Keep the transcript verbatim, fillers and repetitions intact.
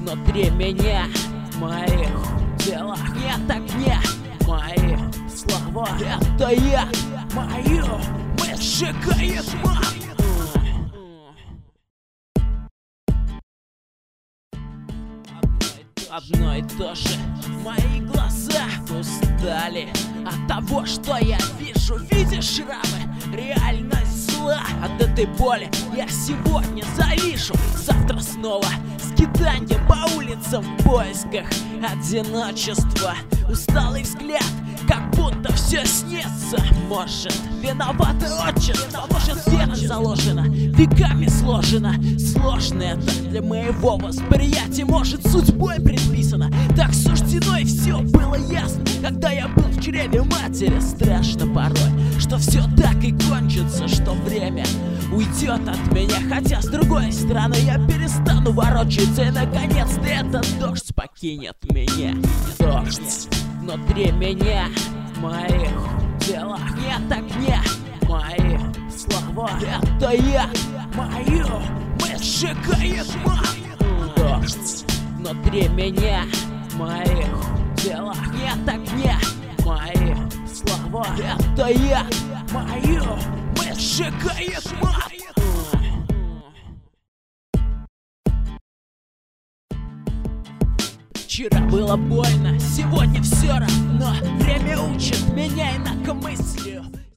внутри меня, в моих делах нет огня. Мои слова — это я, мою мысль сжигает тьма. Одно и то же. Мои глаза устали от того, что я вижу. Видишь шрамы? Реальность зла. От этой боли я сегодня завишу. Завтра снова скитанье по улицам в поисках одиночества. Усталый взгляд, как будто все снится. Может, виновато отчество, может, вера заложена, веками сложена. Сложно это для моего восприятия, может, судьбой предписано. Так суждено, и все было ясно, когда я был в чреве матери. Страшно порой, что все так и кончится, что время уйдет от меня. Хотя, с другой стороны, я перестану ворочаться, и наконец-то этот дождь покинет меня. Дождь внутри меня, в моих делах нет огня. Мои слова — это я, мою мысль сжигает тьма. Дождь внутри меня, в моих делах нет огня. Мои слова — это я, мою мысль сжигает тьма. Вчера было больно, сегодня все равно. Время учит меня инакомыслию.